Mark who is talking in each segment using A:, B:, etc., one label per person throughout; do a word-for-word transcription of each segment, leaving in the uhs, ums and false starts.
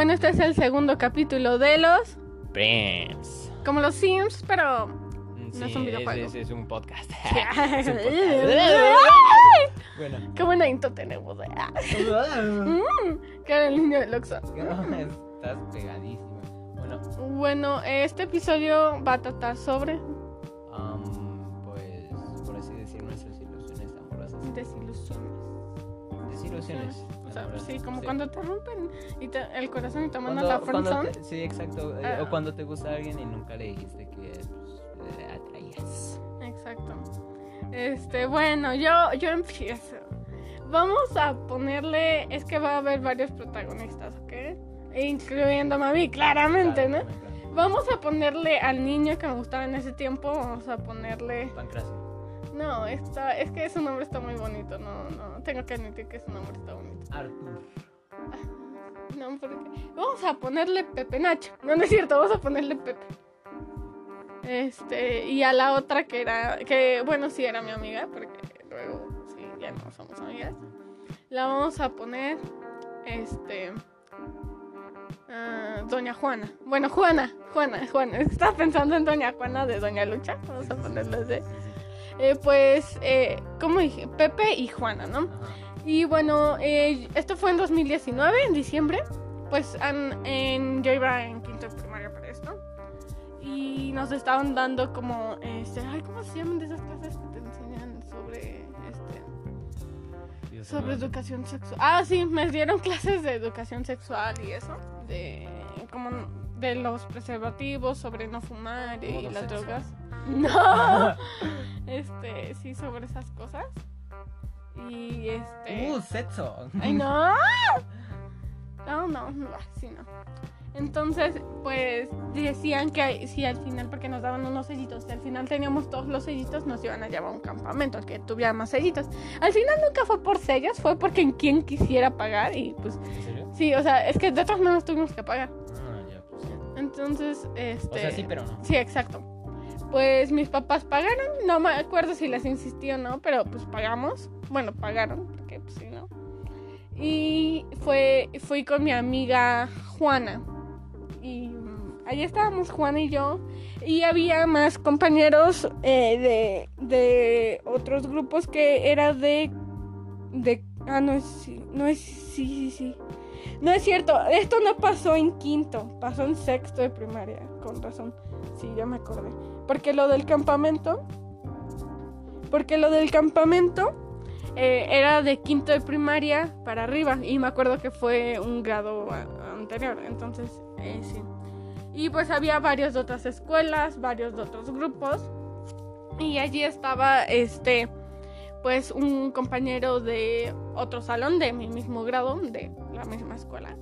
A: bueno, este es el segundo capítulo de los...
B: Friends.
A: Como los Sims, pero...
B: Sí,
A: no es un videojuego.
B: Es, es, es un podcast.
A: Es
B: un
A: podcast.
B: Bueno.
A: Qué buena intro tenemos. mm, que era el niño del Oxxo.
B: Estás pegadísima. Bueno.
A: Bueno, este episodio va a tratar sobre...
B: Um, pues, por así decir, nuestras ilusiones amorosas.
A: Desilusiones.
B: Desilusiones.
A: O sea,
B: amorosas.
A: sí, como
B: Sí.
A: cuando te rompen y te, el corazón y te mandan
B: Cuando-
A: la
B: cuando
A: friendzone.
B: te- Sí, exacto. Eh,
A: Ah.
B: O cuando te gusta alguien y nunca le dijiste que pues, le atraías.
A: Exacto. Este, bueno, yo, yo empiezo. Vamos a ponerle... Es que va a haber varios protagonistas, ¿ok? Incluyéndome a mí, claramente,
B: Claro,
A: ¿no?
B: claro, claro.
A: Vamos a ponerle al niño que me gustaba en ese tiempo. Vamos a ponerle...
B: Pancracio.
A: No, está, es que su nombre está muy bonito. No, no, tengo que admitir que su nombre está bonito.
B: Arthur.
A: No, porque... Vamos a ponerle Pepe Nacho. No, no es cierto, vamos a ponerle Pepe. Este, y a la otra que era... Que, bueno, sí era mi amiga, porque luego, sí, ya no somos amigas. La vamos a poner... Este... ah, Doña Juana. Bueno, Juana, Juana, Juana. Estaba pensando en Doña Juana de Doña Lucha. Vamos a ponerle de... Eh, pues, eh, ¿cómo dije? Pepe y Juana, ¿no?
B: Ajá.
A: Y bueno, eh, esto fue en dos mil diecinueve, en diciembre. Pues an, en, yo iba en quinto de primaria para esto. Y nos estaban dando como, este, ay, ¿cómo se llaman de esas clases que te enseñan sobre, este,
B: Dios
A: sobre
B: mío.
A: educación sexual? Ah, sí, me dieron clases de educación sexual y eso, de, como, de los preservativos, sobre no fumar y
B: Modo
A: las
B: sexo.
A: drogas. No, este, sí, sobre esas cosas. Y este...
B: Uh, sexo.
A: ¡Ay, no! No, no, no, sí, no. Entonces, pues, decían que si al final, porque nos daban unos sellitos, si al final teníamos todos los sellitos, nos iban a llevar a un campamento, que tuviera más sellitos. Al final nunca fue por sellos, fue porque en quien quisiera pagar y pues,
B: ¿En serio?
A: sí, o sea, es que de todas maneras tuvimos que pagar.
B: Ah, ya, pues.
A: Entonces, este...
B: O sea, sí, pero no.
A: Sí, exacto. Pues mis papás pagaron, no me acuerdo si les insistí o no, pero pues pagamos. Bueno, pagaron, porque pues sí, ¿no? Y fue, fui con mi amiga Juana. Y mm, allí estábamos Juana y yo. Y había más compañeros eh, de, de otros grupos que era de... de ah, no es... No es... Sí, sí, sí. No es cierto, esto no pasó en quinto, pasó en sexto de primaria, con razón. Sí, ya me acordé. Porque lo del campamento... Porque lo del campamento... Eh, era de quinto de primaria para arriba y me acuerdo que fue un grado a- anterior, entonces eh, sí. Y pues había varios de otras escuelas, varios de otros grupos y allí estaba este pues un compañero de otro salón de mi mismo grado, de la misma escuela.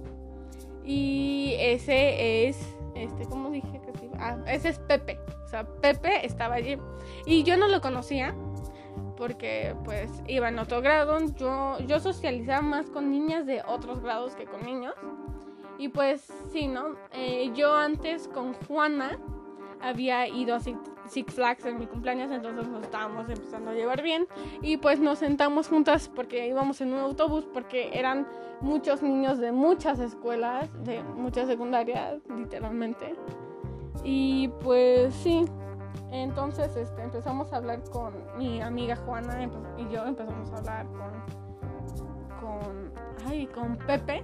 A: Y ese es este, ¿cómo dije que se iba? Ah, ese es Pepe. O sea, Pepe estaba allí y yo no lo conocía. Porque pues iba en otro grado, yo, yo socializaba más con niñas de otros grados que con niños. Y pues sí, ¿no? Eh, yo antes con Juana había ido a Six, Six Flags en mi cumpleaños, entonces nos estábamos empezando a llevar bien. Y pues nos sentamos juntas porque íbamos en un autobús, porque eran muchos niños de muchas escuelas, de muchas secundarias, literalmente. Y pues sí. Entonces este, empezamos a hablar con mi amiga Juana empe- y yo empezamos a hablar con, con, ay, con Pepe,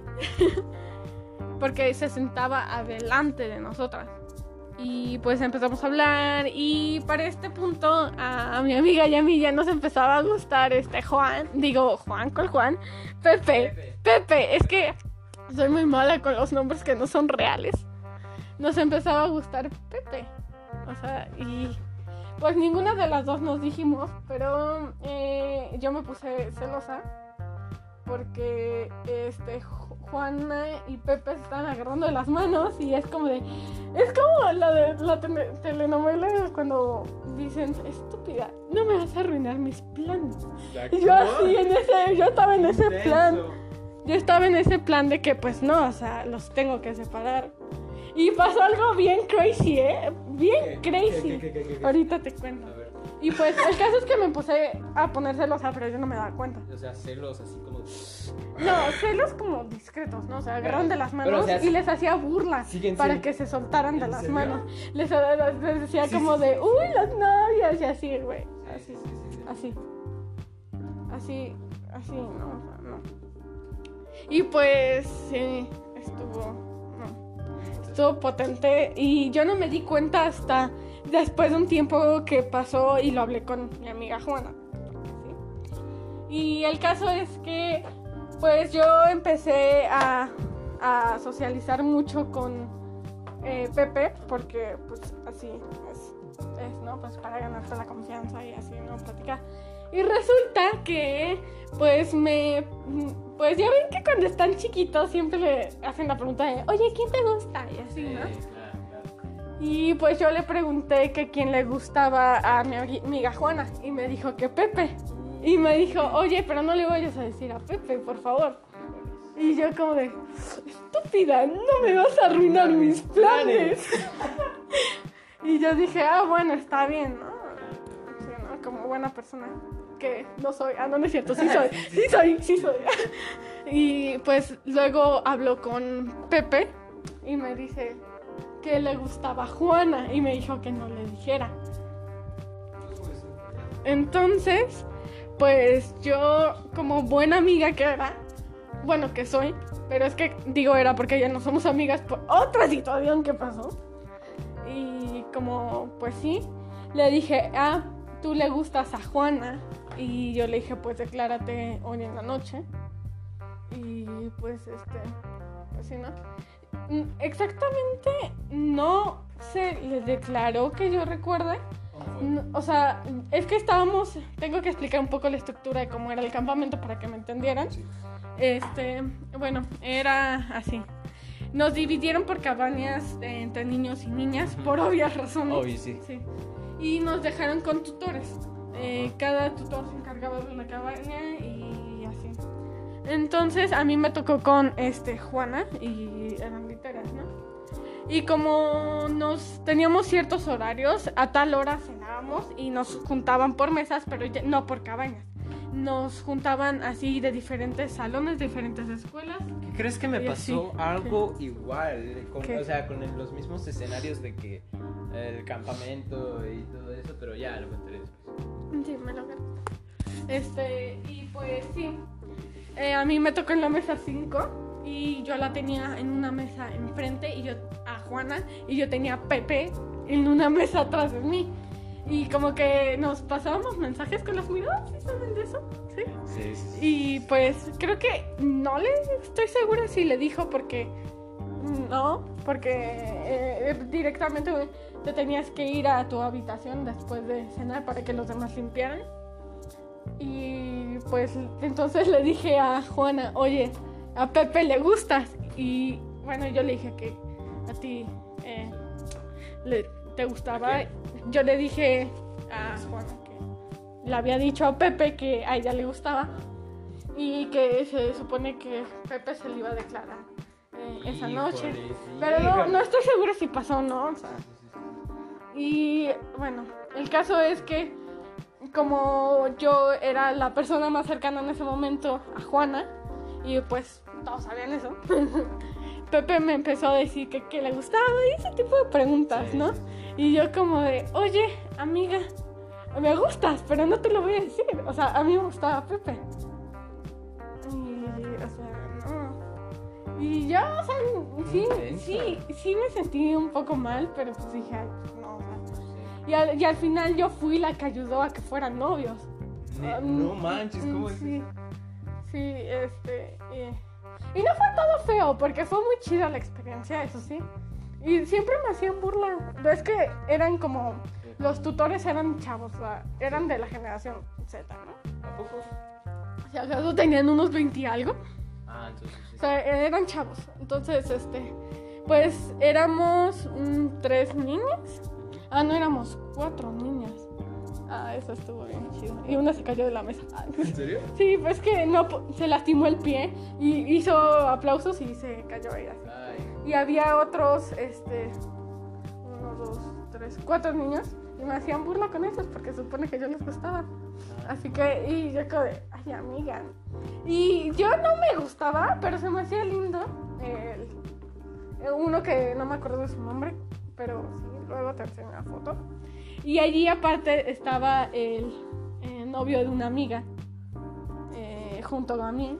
A: porque se sentaba adelante de nosotras. Y pues empezamos a hablar y para este punto a, a mi amiga y a mí ya nos empezaba a gustar este Juan, digo Juan con Juan, Pepe, Pepe, Pepe, es que soy muy mala con los nombres que no son reales. Nos empezaba a gustar Pepe. O sea, y pues ninguna de las dos nos dijimos, pero eh, yo me puse celosa porque este Ju- Juana y Pepe se están agarrando de las manos y es como de... Es como la de la tele- telenovela cuando dicen, estúpida, no me vas a arruinar mis planes. Y yo así en ese, yo estaba en ese plan, yo estaba en ese plan de que pues no, o sea, los tengo que separar. Y pasó algo bien crazy, ¿eh? Bien
B: ¿Qué?
A: crazy.
B: ¿Qué, qué, qué, qué, qué?
A: Ahorita te cuento.
B: A ver.
A: Y pues el caso es que me puse a poner celosa, pero yo no me daba cuenta.
B: O sea, celos así como...
A: No, celos como discretos, ¿no? O sea, agarraron de las manos
B: pero, o sea,
A: y les hacía burla
B: ¿siguen
A: para
B: siendo-
A: que se soltaran de
B: ¿En
A: las
B: serio?
A: manos. Les, les decía
B: Sí,
A: como
B: sí,
A: de,
B: sí,
A: uy,
B: sí.
A: las novias y así, güey.
B: Sí,
A: Así,
B: sí, sí, sí, sí.
A: así. Así, así, no, o sea, no. Y pues, sí, estuvo, no, estuvo potente y yo no me di cuenta hasta después de un tiempo que pasó y lo hablé con mi amiga Juana. ¿Sí? Y el caso es que, pues yo empecé a, a socializar mucho con eh, Pepe, porque pues así es, es, ¿no? Pues para ganarte la confianza y así, ¿no? Platicar. Y resulta que, pues me, pues ya ven que cuando están chiquitos siempre le hacen la pregunta de, oye, ¿quién te gusta? Y así, ¿no?
B: Sí, claro, claro.
A: Y pues yo le pregunté que quién le gustaba a mi amiga Juana y me dijo que Pepe. Y me dijo, oye, pero no le vayas a decir a Pepe, por favor. Y yo como de, estúpida, no me vas a arruinar mis planes. Y yo dije, ah, bueno, está bien, ¿no? Sí, ¿no? Como buena persona que no soy. Ah, no, no es cierto, sí soy, sí soy, sí soy. Y pues luego habló con Pepe y me dice que le gustaba a Juana y me dijo que no le dijera. Entonces, pues yo como buena amiga que era, bueno que soy, pero es que digo era porque ya no somos amigas por otra situación que pasó. Y como pues sí, le dije, ah, tú le gustas a Juana. Y yo le dije, pues declárate hoy en la noche. Y pues este, pues sí, ¿no? Exactamente no se le declaró que yo recuerde. No, o sea, es que estábamos, tengo que explicar un poco la estructura de cómo era el campamento para que me entendieran.
B: Sí.
A: Este, bueno, era así. Nos dividieron por cabañas eh, entre niños y niñas, por obvias razones.
B: Obvio, sí.
A: Sí. Y nos dejaron con tutores. Eh, cada tutor se encargaba de una cabaña y así. Entonces a mí me tocó con este Juana y eran literas, ¿no? Y como nos teníamos ciertos horarios, a tal hora cenábamos y nos juntaban por mesas, pero ya- no por cabañas. Nos juntaban así de diferentes salones, de diferentes escuelas.
B: ¿Crees que me
A: Sí,
B: pasó
A: sí.
B: algo igual? Con,
A: ¿Qué?
B: o sea, con el- los mismos escenarios de que el campamento y todo eso, pero ya lo contaré después.
A: Sí, me lo agarré. Este, y pues sí. Eh, a mí me tocó en la mesa cinco y yo la tenía en una mesa enfrente y yo a Juana y yo tenía a Pepe en una mesa atrás de mí. Y como que nos pasábamos mensajes con las miradas, ¿sí saben de eso? Sí.
B: Sí, sí, sí.
A: Y pues creo que no le estoy segura si le dijo porque no, porque eh, directamente te tenías que ir a tu habitación después de cenar para que los demás limpiaran. Y pues entonces le dije a Juana, oye, a Pepe le gustas. Y bueno, yo le dije que a ti eh, le, te gustaba. Yo le dije a Juana que le había dicho a Pepe que a ella le gustaba y que se supone que Pepe se le iba a declarar eh, esa noche.
B: Híjole, sí.
A: Pero no, no estoy segura si pasó o no. O sea. Y bueno, el caso es que como yo era la persona más cercana en ese momento a Juana, y pues todos sabían eso, Pepe me empezó a decir que, que le gustaba y ese tipo de preguntas,
B: Sí,
A: ¿no?
B: sí.
A: Y yo como de, oye, amiga, me gustas, pero no te lo voy a decir. O sea, a mí me gustaba Pepe. Y, o sea, no. Y yo, o sea, sí,
B: Intensa.
A: sí, sí me sentí un poco mal, pero pues dije, ay, pues no, o sea. Y al, y al final yo fui la que ayudó a que fueran novios.
B: Ne-
A: Um,
B: no manches, ¿cómo es
A: sí,
B: eso?
A: sí, este... Y, y no fue todo feo, porque fue muy chida la experiencia, eso sí. Y siempre me hacían burla. Es que eran como... Los tutores eran chavos, o sea, eran de la generación Z, ¿no?
B: ¿A poco?
A: O sea, acaso tenían unos veinte y algo.
B: Ah, entonces sí.
A: O sea, eran chavos. Entonces, este... Pues éramos mm, tres niñas. Ah, no, éramos cuatro niñas. Ah, eso estuvo bien chido. Y una se cayó de la mesa.
B: ¿En serio?
A: Sí, pues que no, se lastimó el pie y hizo aplausos y se cayó ella.
B: Ay.
A: Y había otros, este, uno, dos, tres, cuatro niños y me hacían burla con eso porque supone que yo les gustaba. Así que, y yo como de, ay, amiga. Y yo no me gustaba, pero se me hacía lindo el, el uno que no me acuerdo de su nombre, pero sí, luego te enseño una foto. Y allí aparte estaba el, el novio de una amiga, eh, junto a mí.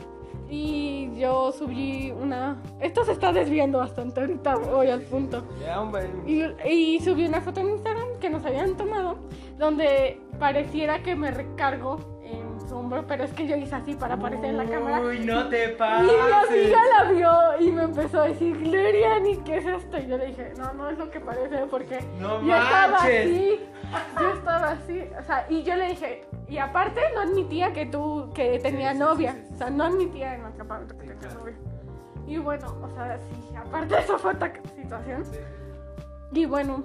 A: Y yo subí una... Esto se está desviando bastante, ahorita voy al punto. Y, y subí una foto en Instagram que nos habían tomado, donde pareciera que me recargo en su hombro, pero es que yo hice así para aparecer en la cámara.
B: Uy, no te pases.
A: Y mi amiga la vio y me empezó a decir, Gloriani, ¿qué es esto? Y yo le dije, no, no es lo que parece, porque
B: no
A: yo estaba
B: manches.
A: así, yo estaba así, o sea, y yo le dije, y aparte no admitía que tú, que tenía
B: Sí, sí,
A: novia,
B: sí, sí, sí.
A: o sea, no admitía en el campamento que
B: Sí,
A: tenía
B: claro.
A: novia. Y bueno, o sea, sí, aparte de eso fue otra situación.
B: Sí.
A: Y bueno,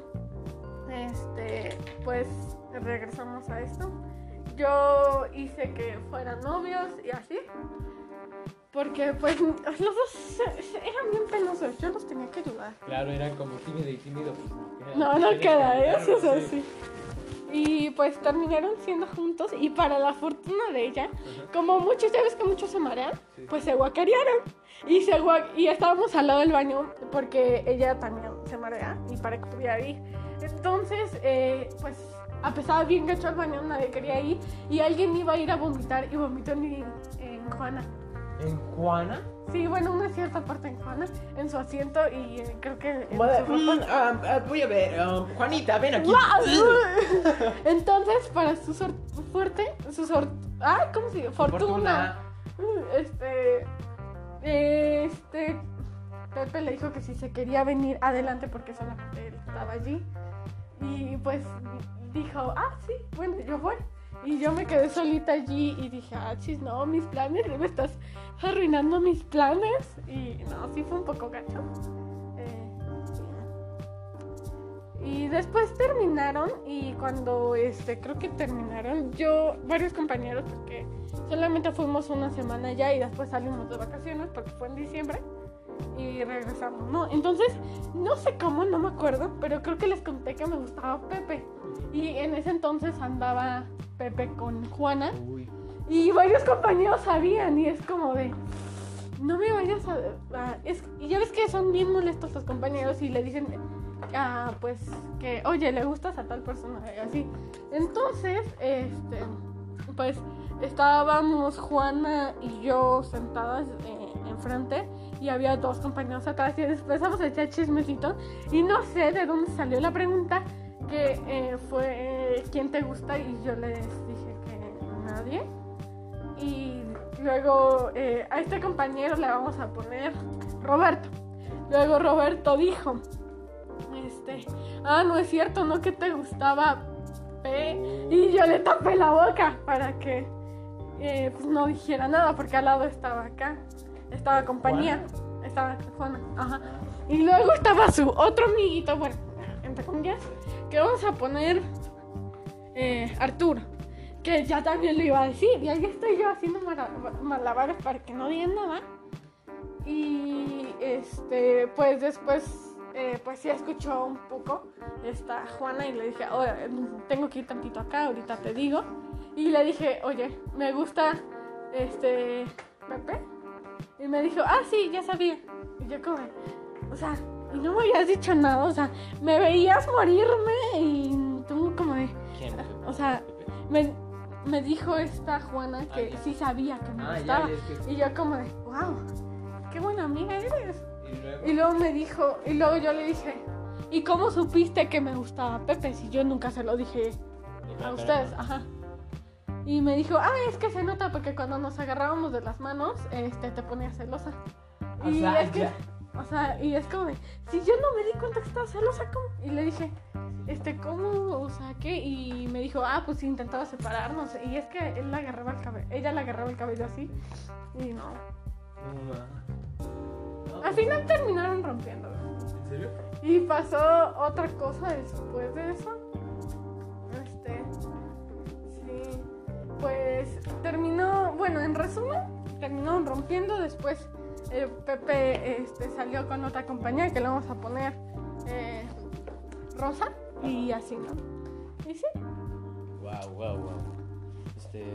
A: este, pues regresamos a esto. Yo hice que fueran novios y así, porque pues los dos se- se- eran bien penosos, yo los tenía que ayudar.
B: Claro, eran como tímido y tímido. Pues,
A: No, no
B: tienes que
A: queda, ¿eh?
B: ayudarlo,
A: Eso
B: sí.
A: sí. Y pues terminaron siendo juntos y para la fortuna de ella,
B: Ajá.
A: como muchos, ya ves que muchos se marean,
B: Sí.
A: pues se guacarearon. Y, se gua- y estábamos al lado del baño porque ella también se marea y para que pudiera ir. Entonces, eh, pues apesaba bien gacho al baño, nadie quería ir y alguien iba a ir a vomitar y vomitó en, en Juana.
B: ¿En Juana?
A: Sí, bueno, una cierta parte en Juana, en su asiento y eh, creo que en
B: Madre-
A: su ropa.
B: mm, ah, ah, voy a ver, um, Juanita, ven aquí.
A: Entonces, para su sor- fuerte, su sor- ah, ¿cómo se dice? Fortuna. Uh, Este, este, Pepe le dijo que si se quería venir adelante porque solamente él estaba allí. Y pues dijo, ah, sí, bueno, yo voy. Y yo me quedé solita allí y dije, ah, chis, no, mis planes, me estás arruinando mis planes. Y no, sí fue un poco gacho. Eh, sí. Y después terminaron y cuando, este, creo que terminaron, yo, varios compañeros, porque solamente fuimos una semana ya y después salimos de vacaciones porque fue en diciembre y regresamos, ¿no? Entonces, no sé cómo, no me acuerdo, pero creo que les conté que me gustaba Pepe. Y en ese entonces andaba Pepe con Juana
B: Uy.
A: y varios compañeros sabían y es como de, no me vayas a... a- es, y ya ves que son bien molestos los compañeros y le dicen, ah, pues que, oye, le gustas a tal persona y así. Entonces, este, pues estábamos Juana y yo sentadas eh, enfrente y había dos compañeros atrás y empezamos a echar chismecito y no sé de dónde salió la pregunta que eh, fue eh, ¿quién te gusta? Y yo les dije que nadie. Y luego eh, a este compañero le vamos a poner Roberto. Luego Roberto dijo, este, ah, no es cierto, no que te gustaba P. Y yo le tapé la boca para que eh, pues no dijera nada porque al lado estaba acá, estaba compañía, estaba Juana, ajá. Y luego estaba su otro amiguito, bueno, entre comillas, que vamos a poner eh, Arturo, que ya también lo iba a decir. Y ahí estoy yo haciendo mara- malabares para que no digan nada. Y este, pues después, eh, pues sí escuchó un poco esta Juana y le dije, oye, tengo que ir tantito acá, ahorita te digo. Y le dije, oye, me gusta este Pepe. Y me dijo, ah, sí, ya sabía. Y yo como, o sea, y no me habías dicho nada, o sea, me veías morirme y tú como de,
B: ¿Quién?
A: o sea, me, me dijo esta Juana que
B: Ah, ya.
A: sí sabía que me
B: Ah, ya,
A: gustaba.
B: ya, es que-
A: Y yo como de, wow, qué buena amiga eres.
B: Y luego.
A: Y luego me dijo, y luego yo le dije, ¿y cómo supiste que me gustaba Pepe si yo nunca se lo dije a ustedes? Ajá. Y me dijo, ah, es que se nota porque cuando nos agarrábamos de las manos, este, te ponías celosa.
B: O
A: Y
B: sea,
A: es que,
B: ya.
A: o sea, y es como de, si yo no me di cuenta que estaba celosa, ¿cómo? Y le dije, este, ¿cómo? O sea, ¿qué? Y me dijo, ah, pues intentaba separarnos. Y es que él la agarraba el cabello, ella le agarraba el cabello así. Y no.
B: No, ma. No,
A: Al final terminaron rompiendo.
B: ¿En serio?
A: Y pasó otra cosa después de eso. Este, sí, pues terminó, bueno, en resumen, terminaron rompiendo. Después eh, Pepe este, salió con otra compañía que le vamos a poner eh, Rosa y así, ¿no? Y sí.
B: Wow, wow, wow. Este.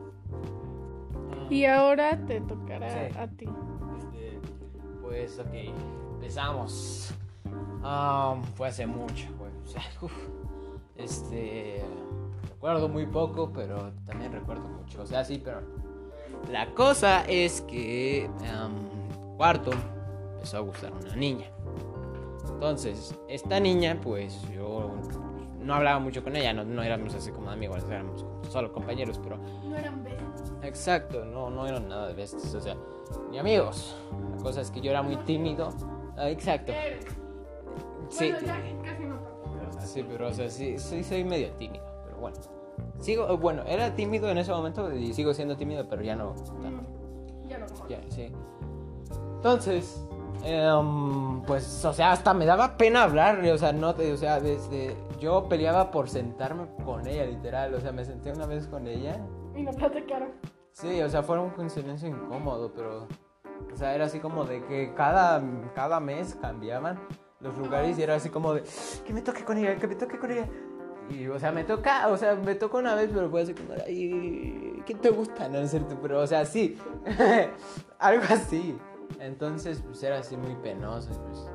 A: Y ahora te tocará
B: Sí.
A: a ti.
B: Este, pues, ok, empezamos. Um, fue hace mucho, güey. O sea, uf, este, recuerdo muy poco, pero también recuerdo mucho. O sea, sí, pero la cosa es que um, cuarto empezó a gustar una niña. Entonces, esta niña, pues yo no hablaba mucho con ella, no, no éramos así como amigos, éramos solo compañeros, pero
A: No eran besos.
B: exacto, no, no eran nada de besties, o sea, ni amigos. La cosa es que yo era muy tímido. Ah, exacto.
A: Eres.
B: Sí,
A: Bueno, ya casi no tanto.
B: sí, pero o sea, sí, sí soy medio tímido, pero bueno. Sigo, bueno, era tímido en ese momento y sigo siendo tímido, pero ya no tanto.
A: Mm, Ya no como.
B: Ya, sí. Entonces, em, pues, o sea, hasta me daba pena hablarle, o sea, no, te- o sea, desde yo peleaba por sentarme con ella, literal, o sea, me senté una vez con ella.
A: Y no platicaron.
B: Sí, o sea, fue un coincidencia incómodo, pero, o sea, era así como de que cada, cada mes cambiaban los lugares y era así como de que me toque con ella, que me toque con ella. Y, o sea, me toca, o sea, me tocó una vez, pero fue así como, ay, ¿qué te gusta? No es cierto, pero, o sea, sí, algo así. Entonces, pues era así muy penoso, pues.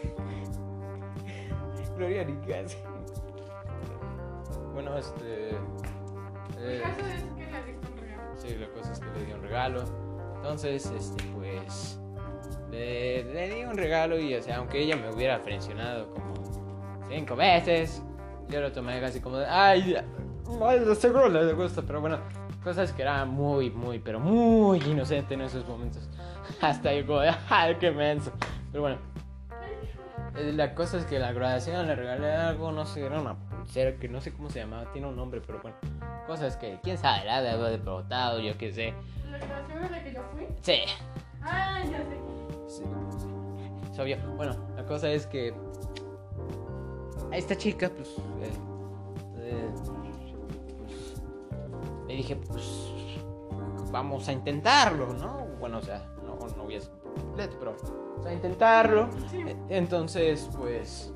B: Gloria ni casi. Bueno, este.
A: El
B: eh,
A: caso es que le diste un regalo.
B: Sí, la cosa es que le di un regalo. Entonces, este, pues. Le, le di un regalo y, o sea, aunque ella me hubiera frencionado como cinco veces, yo lo tomé casi como de, ay, ay, de seguro le gusta, pero bueno, cosas que era muy, muy, pero muy inocente en esos momentos. Hasta yo como de, ay, qué menso. Pero bueno, eh, la cosa es que la graduación le regalé algo, no sé, era una pulsera que no sé cómo se llamaba, tiene un nombre, pero bueno, cosas que, quién sabe, la de haber deportado, yo qué sé.
A: ¿La grabación a la que yo fui?
B: Sí.
A: Ah, ya sé.
B: Sí, es obvio. Bueno, la cosa es que a esta chica, pues, eh, eh, pues, le dije, pues, vamos a intentarlo, ¿no? Bueno, o sea, no, no voy a ser completo, pero vamos a intentarlo.
A: Sí.
B: Eh, Entonces, pues,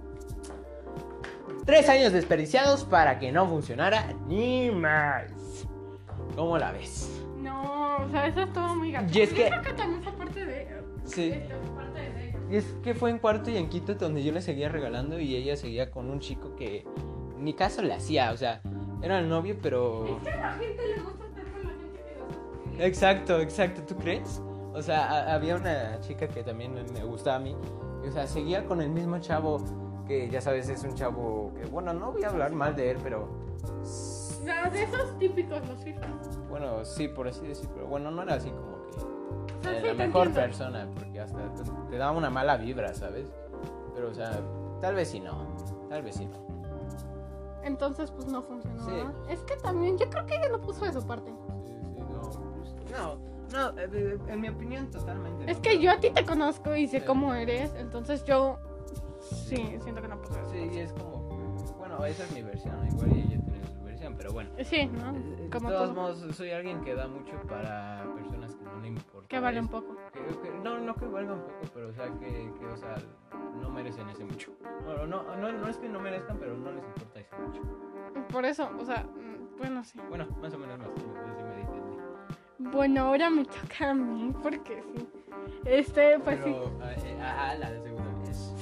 B: tres años desperdiciados para que no funcionara ni más. ¿Cómo la ves?
A: No, o sea, eso estuvo muy gato.
B: Y es
A: Yo
B: que-
A: creo que también fue parte de ella.
B: Sí.
A: Este, fue parte de ella.
B: Y es que fue en cuarto y en quinto donde yo le seguía regalando y ella seguía con un chico que ni caso le hacía, o sea, era el novio, pero...
A: Es que a la gente le gusta estar con la gente que no sabe.
B: Exacto, exacto, ¿tú crees? O sea, a- había una chica que también me gustaba a mí, y, o sea, seguía con el mismo chavo, que ya sabes, es un chavo que, bueno, no voy a hablar mal de él, pero...
A: O sea, de esos típicos, los fifas.
B: Bueno, sí, por así decirlo, pero bueno, no era así como que...
A: O sea,
B: eh,
A: sí,
B: la
A: te
B: mejor
A: entiendo.
B: persona, porque hasta te, te daba una mala vibra, ¿sabes? Pero, o sea, tal vez sí no, tal vez sí no.
A: Entonces, pues no funcionó.
B: Sí.
A: ¿verdad? Es que también, yo creo que ella no puso de su parte.
B: Sí, sí, no, pues, no, no, eh, eh, en mi opinión totalmente.
A: Es
B: no,
A: que
B: pero-
A: yo a ti te conozco y sé
B: Sí.
A: cómo eres, entonces yo sí siento que no puso de su
B: Sí,
A: parte.
B: y es como, bueno, esa es mi versión, igual ella tiene su versión, pero bueno.
A: Sí, ¿no?
B: Eh, De
A: Como
B: todos
A: tú,
B: modos, soy alguien que da mucho para personas que no le importa.
A: que vale un
B: eso.
A: poco.
B: Que- que- no, no que valgan poco, pero o sea, que, que o sea, no merecen ese mucho. Bueno, no, no, no es que no merezcan, pero no les importa ese mucho.
A: Por eso, o sea, mm, bueno, sí.
B: Bueno, más o menos más, así me entendí.
A: Bueno, ahora me toca a mí, porque sí. Este, pues sí.
B: Pero, eh, eh, ajá, la segunda vez.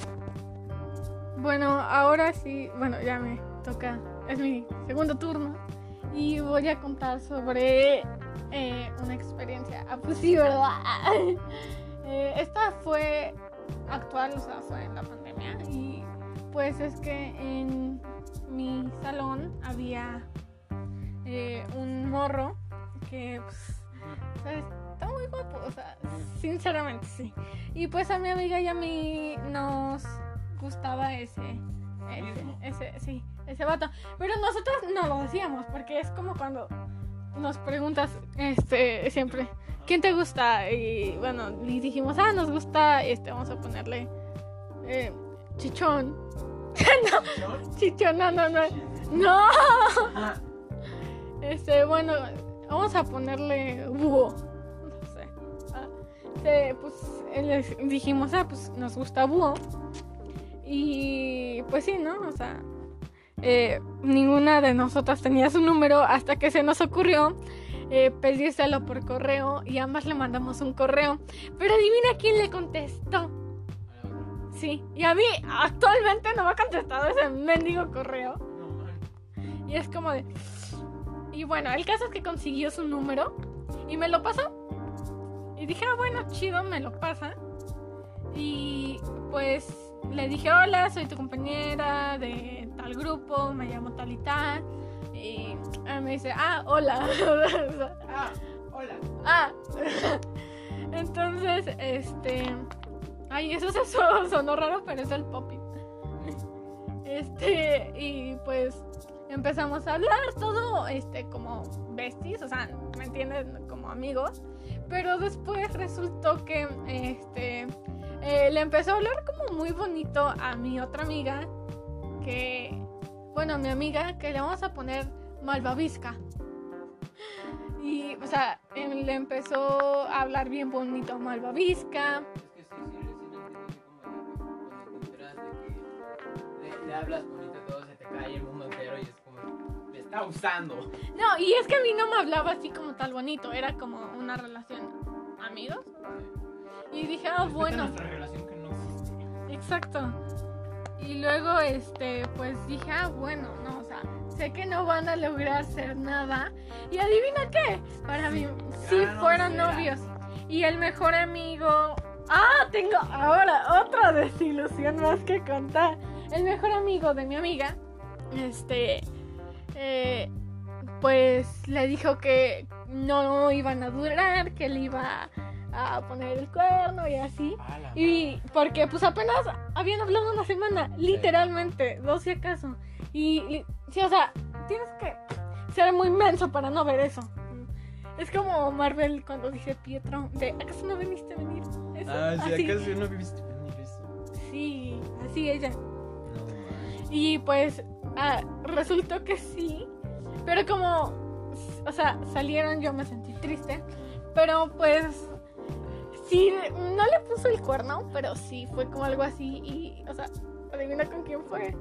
A: Bueno, ahora sí, bueno, ya me toca, es mi segundo turno y voy a contar sobre eh, una experiencia. Ah, pues sí, ¿verdad? Eh, esta fue actual, o sea, fue en la pandemia y pues es que en mi salón había eh, un morro que, pues, o sea, está muy guapo, o sea, sinceramente sí. Y pues a mi amiga y a mí nos gustaba ese, ese, ese, sí, ese vato. Pero nosotros no lo decíamos, porque es como cuando nos preguntas, este, siempre, ¿quién te gusta? Y bueno, y dijimos, ah, nos gusta, este, vamos a ponerle eh, Chichón. No, Chichón, no, no, no, no. Este, bueno, vamos a ponerle Búho. No sé. Ah, este, pues les dijimos, ah, pues nos gusta Búho. Y pues sí, ¿no? O sea, eh, ninguna de nosotras tenía su número hasta que se nos ocurrió eh, pedírselo por correo y ambas le mandamos un correo. Pero adivina quién le contestó. Sí, y a mí actualmente no me ha contestado ese mendigo correo. Y es como de... Y bueno, el caso es que consiguió su número y me lo pasó. Y dije, ah, bueno, chido, me lo pasa. Y pues le dije, hola, soy tu compañera de tal grupo, me llamo tal y tal. Y él me dice, ah, hola.
B: Ah, hola.
A: Ah. Entonces, este... Ay, eso se sonó, sonó raro, pero es el Poppy. Este, y pues empezamos a hablar todo, este, como besties, o sea, ¿me entiendes? Como amigos. Pero después resultó que, este, eh, le empezó a hablar como muy bonito a mi otra amiga, que, bueno, mi amiga, que le vamos a poner Malvavisca. Y, o sea, él le empezó a hablar bien bonito a Malvavisca.
B: Le hablas bonito, todo se te cae el mundo entero y es como, me está usando.
A: No, y es que a mí no me hablaba así como tal bonito, era como una relación amigos. Y dije, ah,
B: Respeta
A: bueno.
B: nuestra relación que no existe.
A: Exacto. Y luego, este, pues dije, ah, bueno, no, o sea, sé que no van a lograr hacer nada. Y adivina qué, para mí, si
B: Ah, no,
A: fueran
B: será.
A: novios. Y el mejor amigo... Ah, tengo ahora otra desilusión más que contar. El mejor amigo de mi amiga, este, eh, pues le dijo que no iban a durar, que le iba a poner el cuerno y así.
B: A la
A: Y porque pues apenas habían hablado una semana, literalmente, dos si acaso. Y, y sí, o sea, tienes que ser muy menso para no ver eso. Es como Marvel cuando dice Pietro, de ¿acaso no viniste a venir? Eso,
B: Ah, sí,
A: así.
B: ¿acaso no viste venir eso?
A: Sí, así ella.
B: No, man.
A: Y pues ah, resultó que sí, pero como, o sea, salieron, yo me sentí triste, pero pues sí, no le puso el cuerno, pero sí fue como algo así y, o sea, adivina con quién fue.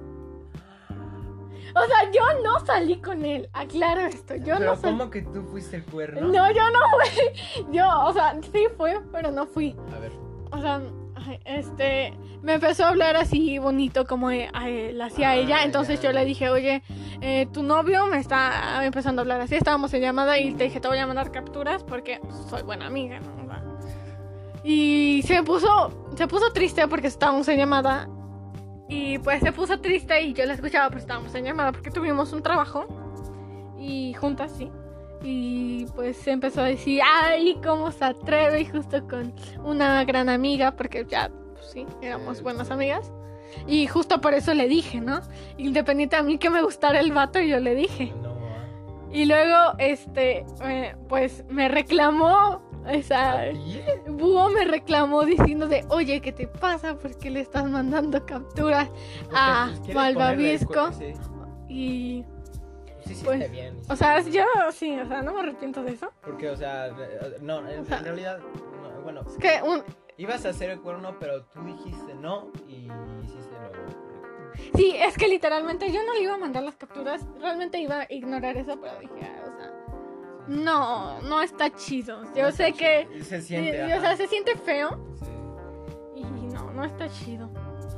A: O sea, yo no salí con él, aclaro esto, yo
B: Pero
A: no salí.
B: ¿cómo que tú fuiste el cuerno?
A: No, yo no fui, yo, o sea, sí fue, pero no fui.
B: A ver.
A: O sea, ay, este, me empezó a hablar así bonito como eh, a él, hacia
B: Ah,
A: ella. Entonces
B: ya.
A: yo le dije, oye, eh, tu novio me está empezando a hablar así. Estábamos en llamada y te dije, te voy a mandar capturas porque pues, soy buena amiga, ¿no? O sea, y se puso, se puso triste porque estábamos en llamada. Y pues se puso triste y yo la escuchaba, pero estábamos en llamada porque tuvimos un trabajo. Y juntas, sí. Y pues se empezó a decir, ay, cómo se atreve, y justo con una gran amiga, porque ya, pues sí, éramos
B: Sí,
A: buenas
B: sí.
A: amigas. Y justo por eso le dije, ¿no? Independiente a mí que me gustara el vato, yo le dije.
B: No, ah.
A: Y luego, este, eh, pues me reclamó, esa...
B: ¿A ti?
A: Búho me reclamó diciendo de, oye, ¿qué te pasa? ¿Por qué le estás mandando capturas a
B: Porque, pues, quieres
A: Malvavisco?
B: ponerle el cu- Sí,
A: Y,
B: sí, sí,
A: Pues,
B: está bien.
A: o sea, yo sí, o sea, no me arrepiento de eso.
B: Porque, o sea, eh, no, en,
A: O sea,
B: en realidad, no, bueno,
A: Es que un,
B: ibas a hacer el cuerno, pero tú dijiste no y hiciste lo correcto.
A: sí, es que literalmente yo no le iba a mandar las capturas, realmente iba a ignorar eso, pero dije, ah, o sea, no, no está chido. Yo
B: No
A: sé
B: está
A: que,
B: chido. Se
A: y-
B: siente,
A: y, o
B: ajá.
A: sea, se siente feo
B: Sí.
A: y no, no está chido.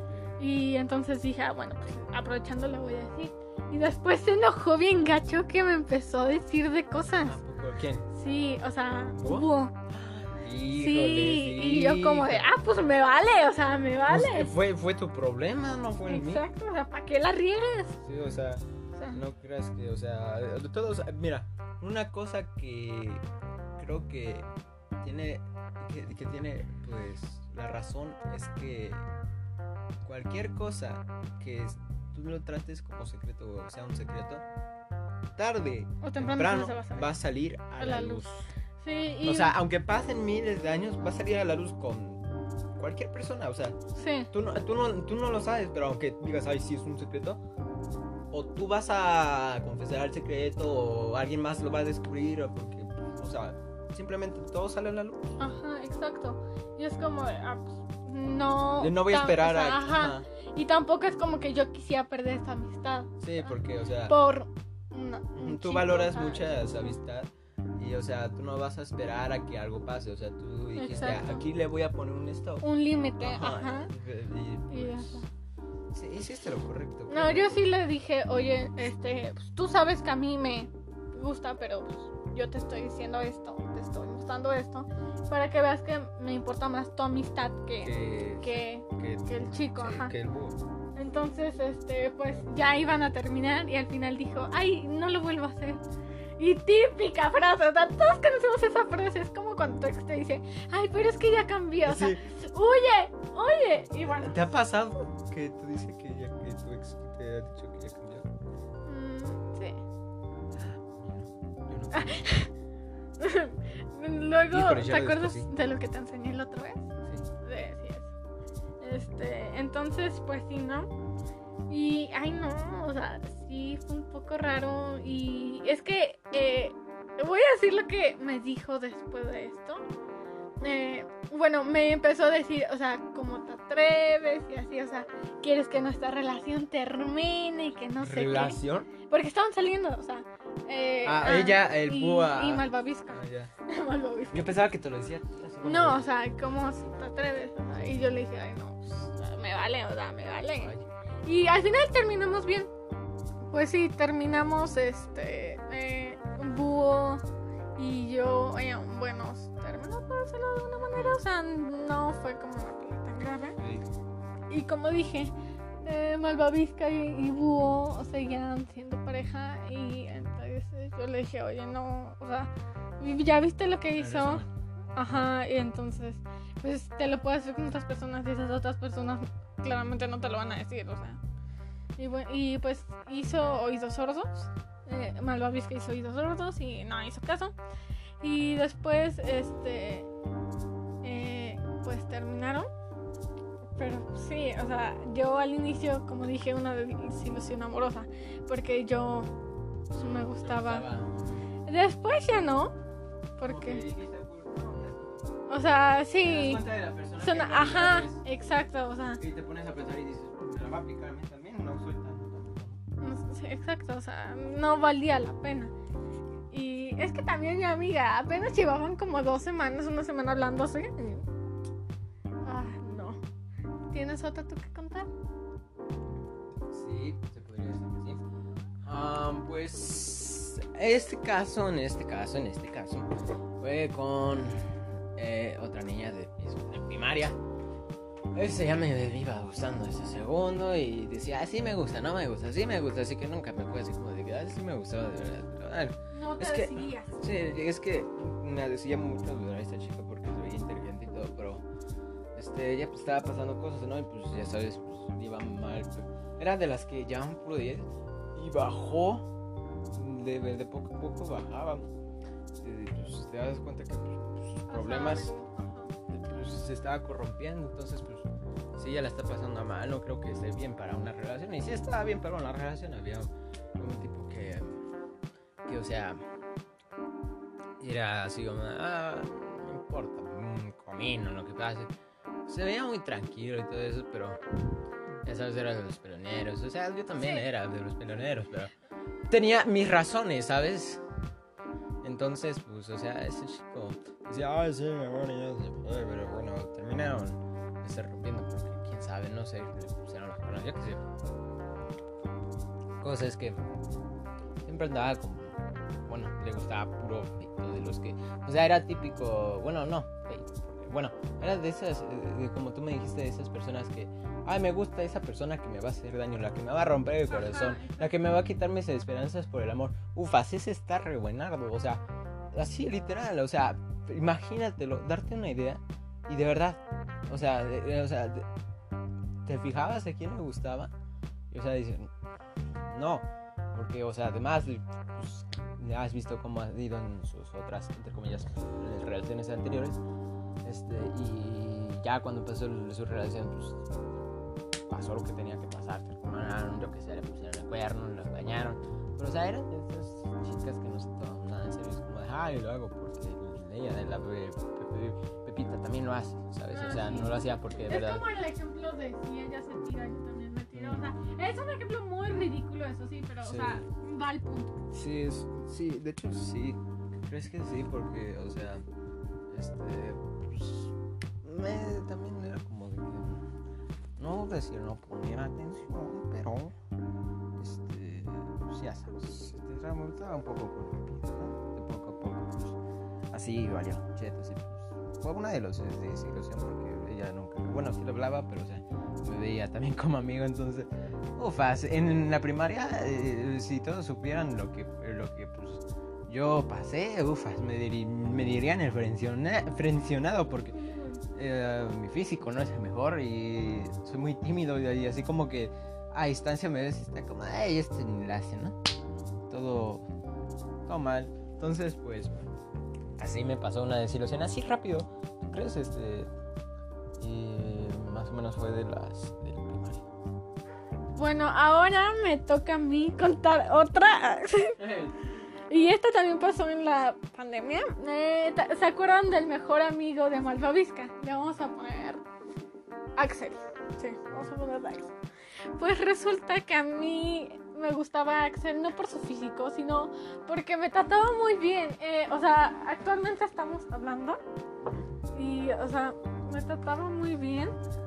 A: Y entonces dije, ah, bueno, pues aprovechando lo voy a decir. Y después se enojó bien gacho que me empezó a decir de cosas.
B: ¿A poco? ¿Quién?
A: Sí, o sea,
B: ¿Búho?
A: búho.
B: Híjole,
A: Sí, y yo como de, ah, pues me vale, o sea, me vale.
B: Pues, fue, fue tu problema, no fue el mío.
A: Exacto, o sea, ¿para qué la riegues?
B: Sí, o sea,
A: O sea,
B: no creas que, o sea, de todos, mira, una cosa que creo que tiene, que, que tiene, pues, la razón es que cualquier cosa que es- tú lo trates como secreto o sea un secreto, tarde
A: o
B: o
A: temprano,
B: temprano
A: se va a saber.
B: va a salir a, la luz.
A: Sí, y...
B: O sea, aunque pasen miles de años, va a salir a la luz con cualquier persona, o sea,
A: sí,
B: Tú no, tú, no, tú no lo sabes, pero aunque digas, ay, sí es un secreto, o tú vas a confesar el secreto, o alguien más lo va a descubrir, o porque, o sea, simplemente todo sale a la luz.
A: ajá, exacto. Y es como, de, ah, pues, no...
B: Yo no voy a
A: tan-
B: esperar
A: o sea,
B: a...
A: Ajá.
B: ajá.
A: Y tampoco es como que yo quisiera perder esa amistad.
B: Sí,
A: ¿verdad?
B: porque, o sea,
A: Por una- un
B: tú
A: chico,
B: valoras
A: ¿sabes?
B: mucha esa amistad y, o sea, tú no vas a esperar a que algo pase, o sea, tú dijiste,
A: Exacto.
B: aquí le voy a poner un stop.
A: Un límite,
B: Ajá,
A: ajá.
B: Y,
A: Y ya
B: pues,
A: está.
B: sí, hiciste lo correcto.
A: No,
B: creo.
A: yo sí le dije, oye, este, pues, tú sabes que a mí me gusta, pero pues, yo te estoy diciendo esto, te estoy mostrando esto, para que veas que me importa más tu amistad que,
B: Que,
A: que,
B: que,
A: que el chico,
B: sí,
A: ajá.
B: que el búho.
A: Entonces, este, pues ya iban a terminar y al final dijo, ay, no lo vuelvo a hacer. Y típica frase, o sea, todos conocemos esa frase, es como cuando tu ex te dice, ay, pero es que ya cambió, o sea,
B: Sí.
A: huye, huye. Y bueno,
B: ¿Te ha pasado que tú dices que, ya, que tu ex te ha dicho que ya cambió?
A: mm, sí.
B: Yo no.
A: Luego,
B: Híjole, ya
A: ¿te
B: lo
A: acuerdas
B: descosí.
A: de lo que te enseñé la otra vez?
B: Sí.
A: Sí, sí es. Este, entonces, pues sí, ¿no? Y, ay, no, o sea, sí fue un poco raro. Y es que, eh, voy a decir lo que me dijo después de esto. Eh, bueno, me empezó a decir, o sea, ¿cómo te atreves? Y así, o sea, ¿quieres que nuestra relación termine? Y que no sé
B: ¿Relación?
A: qué. Porque estaban saliendo, o sea. Eh,
B: Ah, ella, el
A: y,
B: búho, ah.
A: Y Malvavisca.
B: Ah, ya.
A: Malvavisca.
B: Yo pensaba que te lo decía.
A: No, o sea, ¿cómo te atreves? O sea, y yo le dije, ay, no, pues, me vale, o sea, me vale.
B: Ay.
A: Y al final terminamos bien. Pues sí, terminamos, este, eh, Búho y yo, eh, buenos términos, por decirlo de una manera. O sea, no fue como una pelea tan grave. Y como dije, eh, Malvavisca y, y Búho seguían siendo pareja. Y entonces yo le dije, oye, no, o sea, ¿ya viste lo que hizo? Ajá, y entonces, pues te lo puedes hacer con otras personas y esas otras personas claramente no te lo van a decir, o sea. Y, bu- y pues hizo oídos sordos, eh, Malvavisca hizo oídos sordos y no hizo caso. Y después, este, eh, pues terminaron. Pero sí, o sea, yo al inicio, como dije, una desilusión amorosa, porque yo pues, me gustaba. Después ya no, porque... O sea, sí. Son, ajá, exacto, o sea.
B: Y te pones a pensar y dices, me la va a picar a mí también, no soy tan.
A: no sé, exacto, o sea, no valía la pena. Y es que también mi amiga, apenas llevaban como dos semanas, una semana hablando así. y- Ah, no. ¿Tienes otra tú que contar?
B: Sí, se podría decir que sí. Ah, pues este caso, en este caso, en este caso, fue con eh, otra niña de, de primaria. Ese ya me iba gustando ese segundo y decía, ah, sí me gusta, no me gusta, sí me gusta, así que nunca me fue así como de que, ah, sí me gustaba de verdad. Pero, bueno,
A: No te
B: es que,
A: decidías.
B: sí, es que me decía mucho dudar esta chica porque se veía inteligente y todo, pero este, ella pues, estaba pasando cosas, ¿no? Y pues ya sabes, pues iba mal. Era de las que llevaban puro diez y bajó, de, de poco a poco bajaba. Y, pues te das cuenta que pues, sus problemas pues, se estaba corrompiendo, entonces pues si ella la está pasando mal, no creo que esté bien para una relación. Y si estaba bien para una relación, había un tipo que, que o sea, era así como, ah, no importa, un comino, lo que pase. Se veía muy tranquilo y todo eso, pero ya sabes, era de los peleoneros. O sea, yo también
A: Sí.
B: era de los peleoneros, pero tenía mis razones, ¿sabes? Entonces, pues, o sea, ese chico decía, ay, sí, mi amor, y ya se fue, pero bueno, terminaron estar rompiendo porque quién sabe, no sé, le pusieron las cosas, yo qué sé. Cosa es que siempre andaba como, bueno, le gustaba puro feito de los que, o sea, era típico, bueno, no, feito, porque, bueno, era de esas, de, de, como tú me dijiste, de esas personas que, ay, me gusta esa persona que me va a hacer daño, la que me va a romper el corazón,
A: Ajá,
B: la que me va a quitar mis esperanzas por el amor. Ufas, ese está re buenardo, o sea, así literal, o sea, imagínatelo, darte una idea y de verdad, o sea, de, de, o sea, de, te fijabas de quién me gustaba y, o sea, dices, no, porque, o sea, además, pues, ya has visto cómo ha ido en sus otras, entre comillas, en relaciones anteriores, este, y ya cuando empezó su relación, pues, pasó lo que tenía que pasar, terminaron, yo que sé, le pusieron el cuerno, lo engañaron, pero, o sea, eran de esas chicas que no se toman nada en serio, es como de, ay, lo hago porque ella, de la Pe- Pe- Pepita también lo hace, ¿sabes?
A: Ah,
B: O sea,
A: sí.
B: no lo hacía porque de
A: Es
B: verdad.
A: como el ejemplo de si ella se tira, yo también me tiro. O sea, es un ejemplo muy ridículo, eso sí, pero,
B: Sí.
A: o sea, va al punto.
B: Sí, es, sí, de hecho sí. ¿Crees que sí? Porque, o sea, este, pues, me, también era como de que, no decir no poner atención, pero, este, pues ya sabes, este, estaba un poco corrompido, ¿no? De poco a poco, pues, así valió, chetos, y pues, fue una de los de desilusión porque ella nunca, bueno, sí lo hablaba, pero, o sea, me veía también como amigo, entonces, ufas, en la primaria, eh, si todos supieran lo que, lo que, pues, yo pasé, ufas, me, diri- me dirían el frenciona- frencionado porque eh, mi físico no es el mejor y soy muy tímido y, y así como que a distancia me ves y está como, ay, este ni la hace, ¿no? Todo, todo mal. Entonces, pues, así me pasó una desilusión así rápido. ¿Tú crees? Este, y más o menos fue de las del primario.
A: Bueno, ahora me toca a mí contar otra. Y esto también pasó en la pandemia. Eh, ta- ¿Se acuerdan del mejor amigo de Malvavisca? Le vamos a poner Axel. Sí, vamos a poner Axel. Pues resulta que a mí me gustaba Axel no por su físico, sino porque me trataba muy bien. Eh, o sea, actualmente estamos hablando y, o sea, me trataba muy bien.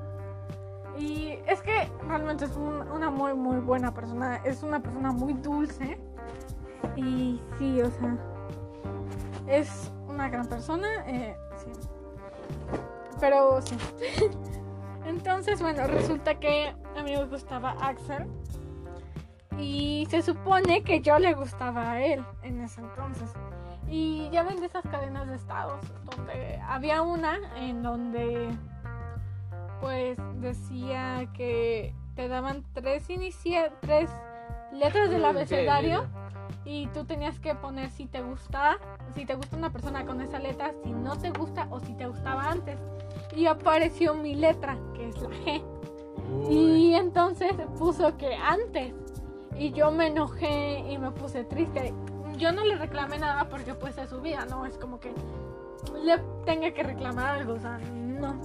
A: Y es que realmente es un- una muy, muy buena persona. Es una persona muy dulce. Y sí, o sea, es una gran persona, eh, sí. Pero sí. Entonces, bueno, resulta que a mí me gustaba Axel. Y se supone que yo le gustaba a él en ese entonces. Y ya ven de esas cadenas de estados, donde había una en donde, pues, decía que te daban tres, inicia- tres letras del abecedario. Y tú tenías que poner si te gusta, si te gusta una persona con esa letra, si no te gusta o si te gustaba antes. Y apareció mi letra, que es la G.
B: Uy.
A: Y entonces puso que antes. Y yo me enojé y me puse triste. Yo no le reclamé nada porque pues es su vida, ¿no? Es como que le tenga que reclamar algo, o sea, no.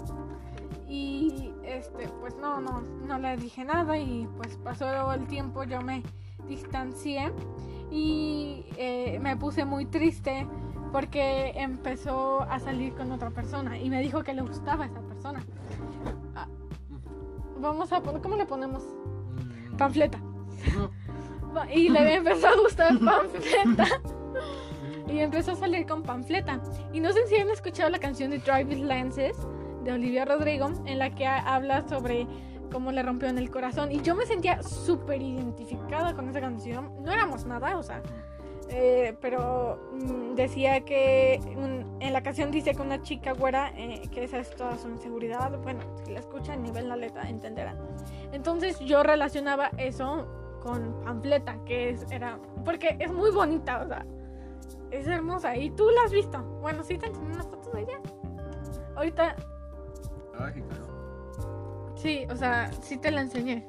A: Y este, pues no, no, no le dije nada y pues pasó el tiempo, yo me distancié. Y eh, me puse muy triste porque empezó a salir con otra persona y me dijo que le gustaba a esa persona. Ah, vamos a poner, ¿cómo le ponemos? Panfleta. Y le empezó a gustar Panfleta. Y empezó a salir con Panfleta. Y no sé si han escuchado la canción de Driver's Lenses de Olivia Rodrigo, en la que habla sobre cómo le rompió en el corazón. Y yo me sentía súper identificada con esa canción. No éramos nada, o sea, eh, pero mm, decía que un, en la canción dice que una chica güera, eh, que esa es toda su inseguridad. Bueno, si la escuchan y ven la letra entenderán. Entonces yo relacionaba eso con Panfleta, que es, era, porque es muy bonita, o sea, es hermosa. Y tú la has visto. Bueno, sí te enseñé una foto de ella ahorita.
B: Mágica, ¿no?
A: Sí, o sea, sí te la enseñé.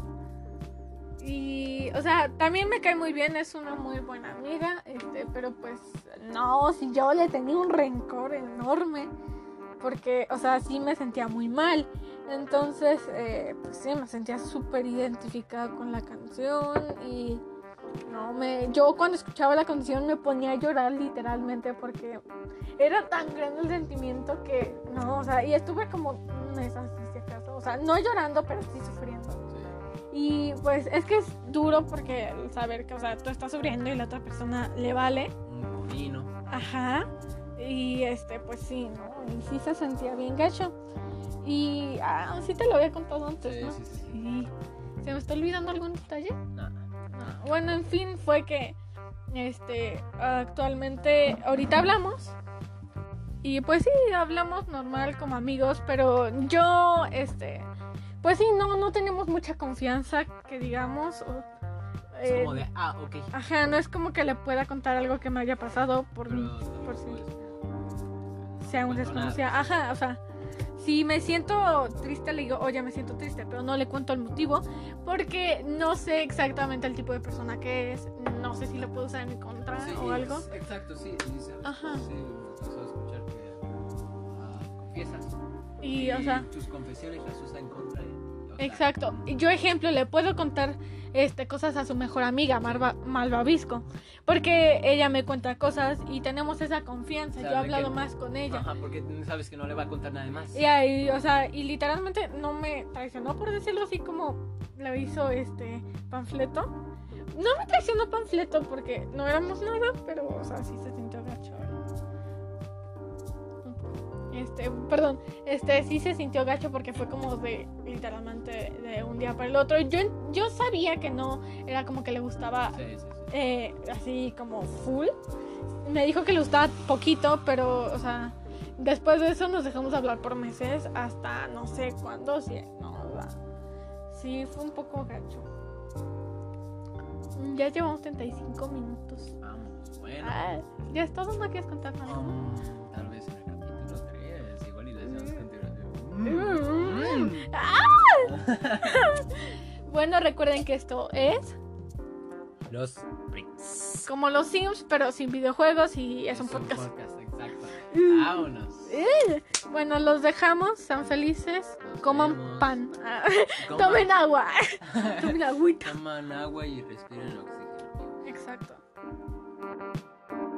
A: Y, o sea, también me cae muy bien, es una muy buena amiga, este, pero pues no, si yo le tenía un rencor enorme, porque, o sea, sí me sentía muy mal. Entonces, eh, pues sí, me sentía súper identificada con la canción y no, me, yo cuando escuchaba la canción me ponía a llorar literalmente porque era tan grande el sentimiento que, no, o sea, y estuve como un mes así, si acaso, o sea, no llorando, pero sí sufriendo. Y pues es que es duro porque saber que, o sea, tú estás sufriendo y la otra persona le vale.
B: Un comino.
A: Ajá. Y este, pues sí, ¿no? Y sí se sentía bien gacho. Y ah, sí te lo había contado antes,
B: Sí,
A: ¿no?
B: sí, sí.
A: Sí. ¿Se me está olvidando algún detalle?
B: Nah.
A: No. Bueno, en fin, fue que este actualmente ahorita hablamos. Y pues sí, hablamos normal como amigos, pero yo este pues sí, no no tenemos mucha confianza, que digamos, o,
B: Es
A: eh,
B: como de, ah, ok.
A: ajá, no es como que le pueda contar algo que me haya pasado por
B: Pero
A: por si
B: pues,
A: sea un
B: cuento
A: desconocido. Ajá, o sea, si me siento triste le digo, oye, me siento triste, pero no le cuento el motivo porque no sé exactamente el tipo de persona que es, no sé si lo puedo usar en mi contra
B: sí,
A: o algo.
B: es- Exacto, sí. sí, sabes,
A: Ajá.
B: Sí, sabes,
A: Y, o sea,
C: tus confesiones las usa en contra de... o sea,
A: exacto. Y yo, ejemplo, le puedo contar este cosas a su mejor amiga, Marva, Malvavisco, porque ella me cuenta cosas y tenemos esa confianza.
C: O sea,
A: yo he
C: de
A: hablado
C: que-
A: más con ella.
C: Ajá, porque sabes que no le va a contar nada más.
A: Y ahí, o sea, y literalmente no me traicionó, por decirlo así, como lo hizo este Panfleto. No me traicionó Panfleto porque no éramos nada, pero, o sea, sí se sintió gacho. Este, perdón, este sí se sintió gacho porque fue como de, literalmente, de un día para el otro. Yo, yo sabía que no era como que le gustaba
C: Sí, sí, sí.
A: eh, así como full. Me dijo que le gustaba poquito, pero, o sea, después de eso nos dejamos de hablar por meses hasta no sé cuándo. Sí, no, o sea, sí fue un poco gacho. Ya llevamos treinta y cinco minutos.
C: Vamos, bueno.
A: Ah, ya es todo, ¿no quieres contar nada?
C: Um, tal vez en el capítulo tres, igual y le hacemos
A: Mm.
C: continuación.
A: Bueno, recuerden que esto es
C: Los Bricks.
A: como los Sims, pero sin videojuegos y es un podcast.
C: exacto.
A: Mm.
C: Vámonos.
A: Eh, Bueno, los dejamos, sean felices,
C: Nos
A: coman
C: vemos.
A: pan, ah,
C: Coman-
A: tomen agua, tomen agüita.
C: Toman agua y respiren oxígeno.
A: Exacto.